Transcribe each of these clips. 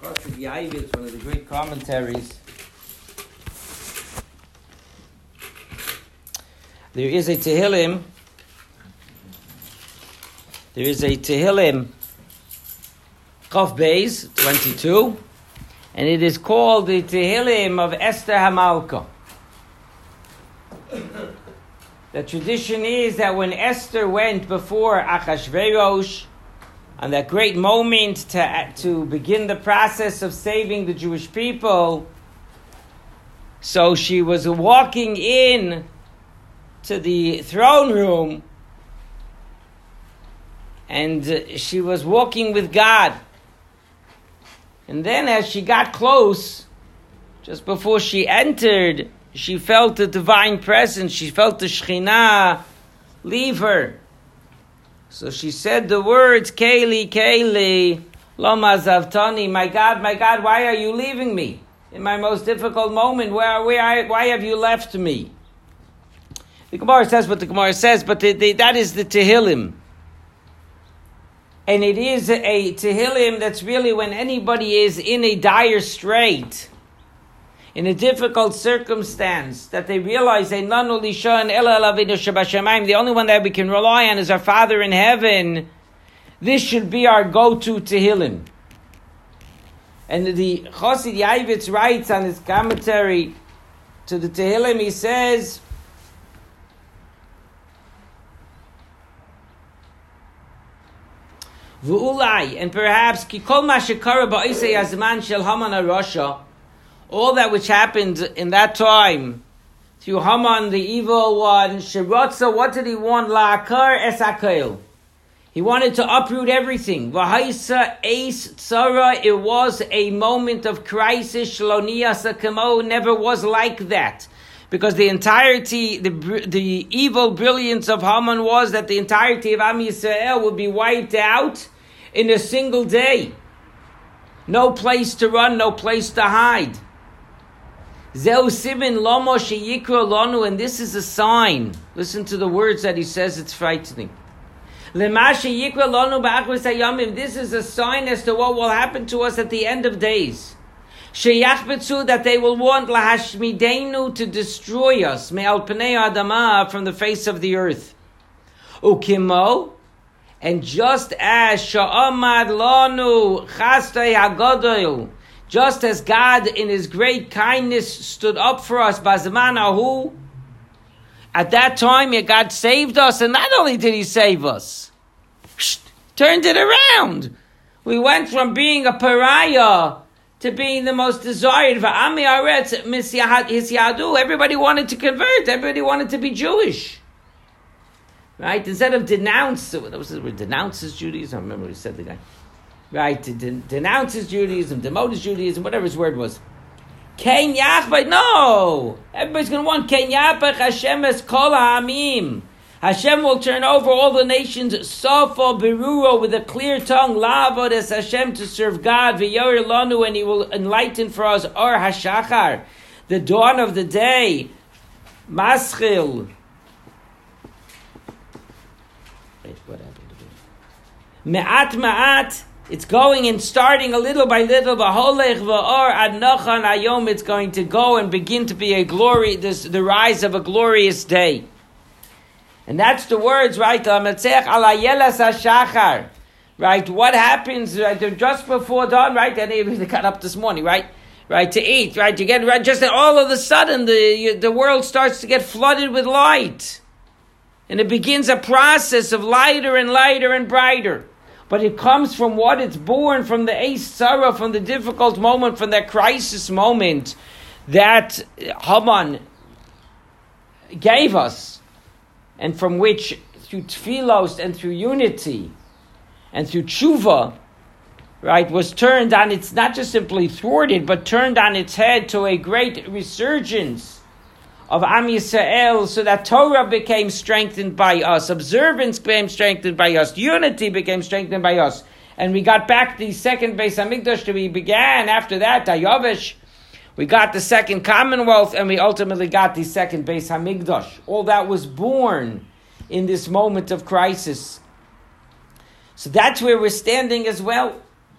Chassid Yaivitz, one of the great commentaries. There is a Tehillim. Chof Beis 22, and it is called the Tehillim of Esther Hamalka. The tradition is that when Esther went before Achashverosh, on that great moment to begin the process of saving the Jewish people, so she was walking in to the throne room, and she was walking with God. And then as she got close, just before she entered, she felt the divine presence. She felt the Shekhinah leave her. So she said the words, Keli, Keli, Loma Zavtani, my God, why are you leaving me? In my most difficult moment, why have you left me? The Gemara says what the Gemara says, but that is the Tehillim. And it is a Tehillim that's really when anybody is in a dire strait, in a difficult circumstance, that they realize the only one that we can rely on is our Father in heaven. This should be our go-to Tehillim. And the Chassid Yaivitz writes on his commentary to the Tehillim, he says, V'ulai, and perhaps kikol ma shekara ba'isei hazman shel Haman HaRasha, all that which happened in that time to Haman, the evil one, Shirotza, what did he want? La'akar es hakel. He wanted to uproot everything. V'haisa eis tzara, it was a moment of crisis. Shlonia sakamo, never was like that. Because the entirety, the evil brilliance of Haman was that the entirety of Am Yisrael would be wiped out in a single day. No place to run, no place to hide. Zeu simin lomo sheyikra lonu, and this is a sign. Listen to the words that he says, it's frightening. Lema sheyikra lonu ba'achris hayamim, this is a sign as to what will happen to us at the end of days. Sheyachbetzu, that they will want lahashmideinu, to destroy us, me'al pnei adama, from the face of the earth. Ukimo, and just as sha'amad lanu chastei hagadol, just as God in His great kindness stood up for us, Bazman Ahu, at that time God saved us, and not only did He save us, turned it around. We went from being a pariah to being the most desired. Everybody wanted to convert. Everybody wanted to be Jewish. Right? Instead of denounce, denounces Judaism. I remember what he said the guy. Right, to denounce his Judaism, demote his Judaism, whatever his word was. Ken Yachbet, no! Everybody's going to want Ken Yachbet Hashem es kol ha'amim. Hashem will turn over all the nations, Sofo Beruro, with a clear tongue, La'avod es Hashem, to serve God, V'yor lanu, and He will enlighten for us, Or HaShachar, the dawn of the day, Maschil. Wait, what happened to me? Ma'at, it's going and starting a little by little. V'holech v'or ad nochan hayom. It's going to go and begin to be the rise of a glorious day. And that's the words, right? Right? What happens? Right? Just before dawn, right? And they got up this morning, right? Right, to eat, right? You get right. Just all of a sudden, the world starts to get flooded with light, and it begins a process of lighter and lighter and brighter. But it comes from what it's born from the Eis Tzara, from the difficult moment, from that crisis moment that Haman gave us, and from which, through tefillos and through unity and through tshuva, right, was turned on its, not just simply thwarted, but turned on its head to a great resurgence of Am Yisrael, so that Torah became strengthened by us, observance became strengthened by us, unity became strengthened by us, and we got back the second Beis Hamikdash that we began after that, Dayavesh. We got the second Commonwealth, and we ultimately got the second Beis Hamikdash. All that was born in this moment of crisis. So that's where we're standing as well.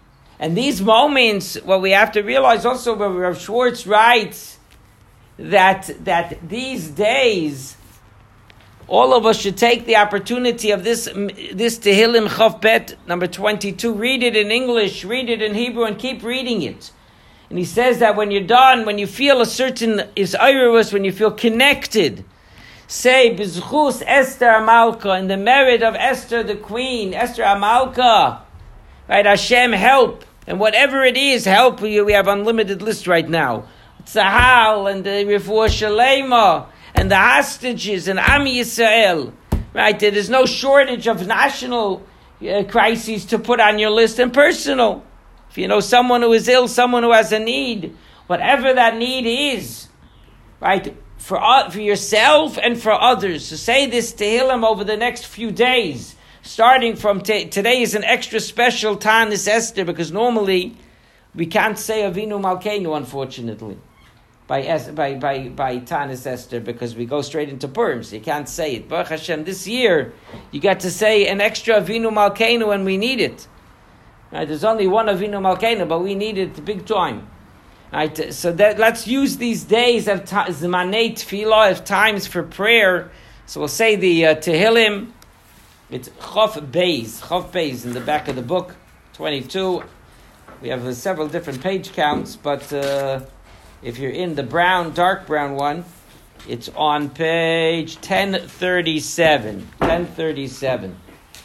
And these moments, what we have to realize also, where Rav Schwartz writes that these days, all of us should take the opportunity of this Tehillim Chav Bet number 22. Read it in English, read it in Hebrew, and keep reading it. And he says that when you're done, when you feel a certain Isairos, when you feel connected, say B'zchus Esther Amalka, in the merit of Esther the Queen, Esther Amalka, right? Hashem help, and whatever it is, help. We have unlimited list right now. Tzahal and the Refuah Shalema and the hostages and Am Yisrael, right? There is no shortage of national crises to put on your list and personal. If you know someone who is ill, someone who has a need, whatever that need is, right? For yourself and for others. So say this Tehillim over the next few days, starting from today is an extra special Tanis Esther, because normally we can't say Avinu Malkeinu, unfortunately, by Tanis Esther, because we go straight into Purim, so you can't say it. Baruch Hashem, this year you got to say an extra Avinu Malkeinu when we need it. Right? There's only one Avinu Malkeinu, but we need it big time. Right? So let's use these days of Zmanei Tefillah, of times for prayer. So we'll say the Tehillim. It's Chav Beis in the back of the book, 22. We have several different page counts, but if you're in the dark brown one, it's on page 1037. 1037.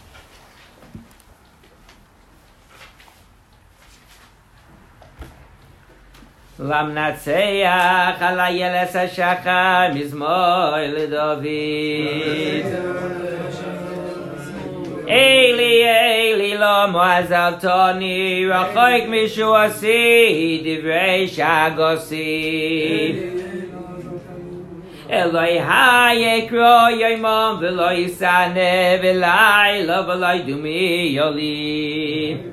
Lam natseach ala yeles hashachar mizmor leDavid. Eli Eli lama azaltani rachoik mishuasi divrei shagosi. Eloi hayekro yoimon v'lo yisane v'layla v'lo yidumi yoli.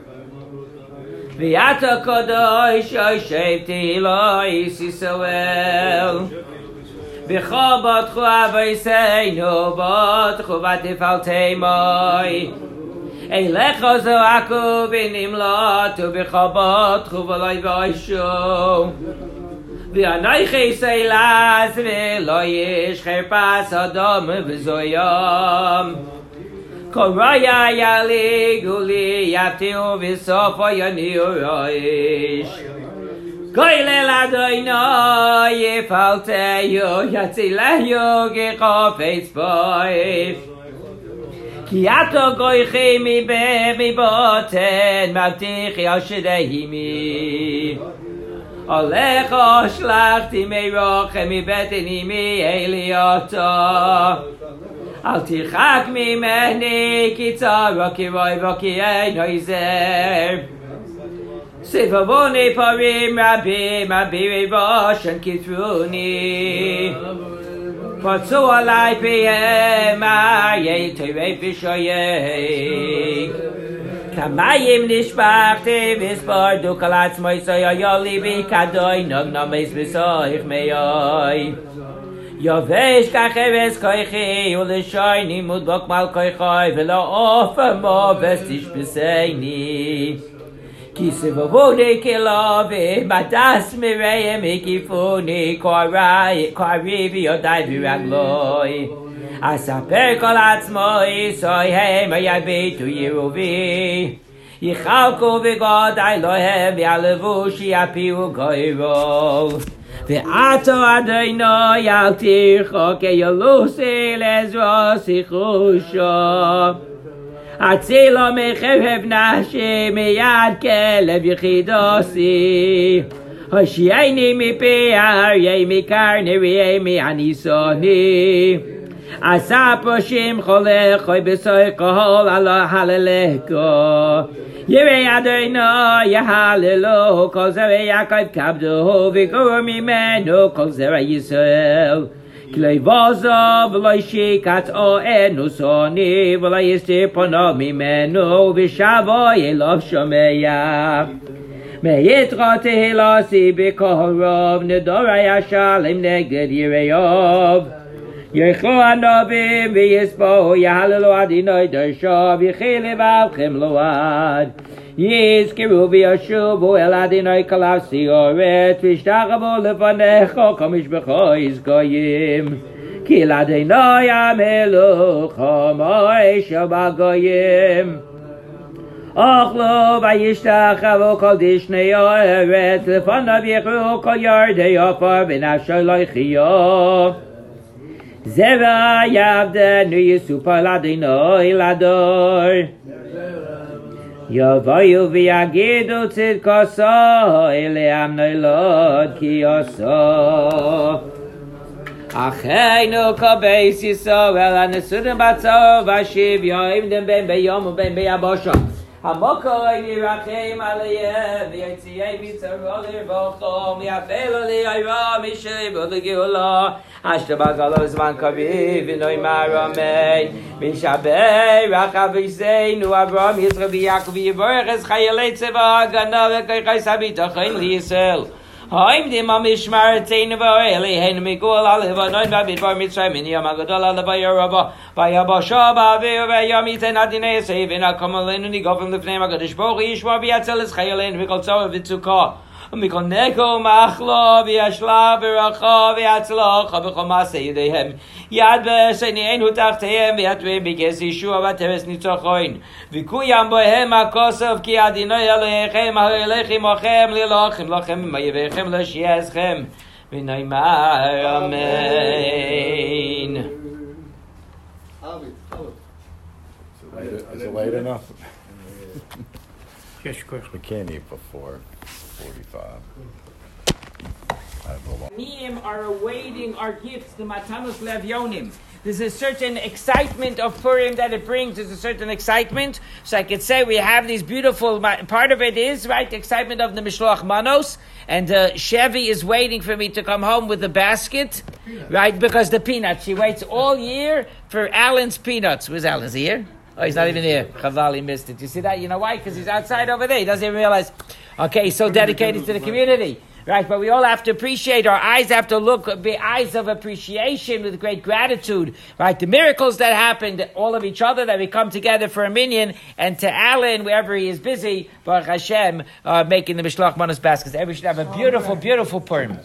V'yata kodosh yoshevti lo yisisoel. V'chobot chu aveiseinu botchu v'tifalteimoi. Eilecho zoaku v'nimlotu v'chobot chu v'loi v'oishu. V'anoichi seilaz v'lo yish cherpas adom v'zoyom. Koraya yaligu li yaptiu v'sofo yoniu roish. Koilel Adonai yifalteyu yatzilehu gechofetz boif. Ki ato goichi mi boten mavtich yashidehimi. Olecho shlachti meirochem mi beteni mi elioto. Al tichak mimeni ki tzara ki roi v'ki ein hoizer. Sivavoni parim rabim abiri rosh and kitruni. Patzu alai pihem ayei terei vishoyei. Kamayim nishbachti v'spar dukalatz moisay ayoli b'kadoi nog names b'soich meyoi. Yovesh kacheves koichi u'lishoyni mudbok mal koichoi v'lo ofa mo vestish b'seini. Ki sivavoni kilove madas mireyem ikifuni karivi yodai v'ragloi. Asaper kol atzmoi soyhem ayabitu yeruvi. Yichalku v'godai lohem yalevu shiapiu goiro. Ve'ato Adonai al tircho ke'yolusi lezro sichusho. Atzilo mecherev nashi miyad kelev yichidosi. Hoshieni mipi aryei mikarni riei mi'anisoni. Asa poshim cholechoi b'soi kohol ala haleleko. Yirei Adonai yahalelu kol zerei Yaakov kabduhu v'gur mimenu kol zerei Yisrael. Klei vozo v'lo yishikat o'enu soni v'lo yistir pono mimenu v'shavo yelov shomeya. Me'yitro tehilasi b'kol rov nedorai hashalim neged Yireov. Yechu anobim v'yispo yahalelu Adonai darsho v'chili v'alchem load. יזכרו וישובו אל אדוני כל הסיורת וישתחוו לפניך כל משפחו גויים כי לאדוני המלוך המושל בגויים אוכלו וישתחוו כל דשני הארץ לפניו יכרעו כל ירדי עפר ונפשו לא יחיו זרע יעבדנו יסופר לאדוני לדור יבואו ויגידו צדקו לעם נולד כי עשו אחינו כל בית ישראל הנשאורים בצור והשוויון בין ביום ובין ביבשה המוקרים ירחם עליהם ויוציאם מצרה לרווחה ויפעילו ליראה משובו לגאולה אשר בגאולה זמן קריב ונאמר אמן וישבח אבינו אברהם יצחק ויעקב ויברך את חיילי צבא ההגנה וכוחות הביטחון לישראל העומדים המשמרתנו ואליהם מגאול הלבנון ובמדבר מצרים מן ים הגדול עד וירבה ויבשה באוויר וים ייתן עדיני יסף ונקום עלינו ניגופים לפניהם הקדוש ברוך הוא ישמור ויצל את חיילינו מכל צורך וצוקה ומכל נגע ומחלה וישלה ברכה ויצלחה בכל מעשה ידיהם יד בשניהם תחתיהם ויתרם בכס ישוע ותרס ניצחון וקוים בהם הכוסף כי אדוני אלוהיכם ההולך עמכם להילחם לכם ויביאכם להושיעכם ונאמר אמן. Is it late enough? Yes, of course. We can't eat before 45. Neim are awaiting our gifts, the Matanos Levyonim. There's a certain excitement of Purim that it brings. There's a certain excitement. So I could say we have these beautiful, part of it is, right, the excitement of the Mishloach Manos. And Chevy is waiting for me to come home with the basket, right, because the peanuts. She waits all year for Alan's peanuts. Where's Alan? Is he here? Oh, he's not even here. Chaval, he missed it. You see that? You know why? Because he's outside over there. He doesn't even realize. Okay, so dedicated to the community. Right, but we all have to appreciate, our eyes have to look, be eyes of appreciation with great gratitude, right? The miracles that happened, all of each other, that we come together for a minyan, and to Alan, wherever he is busy, Baruch Hashem, making the Mishloach Manos baskets. Everybody should have a beautiful, beautiful Purim.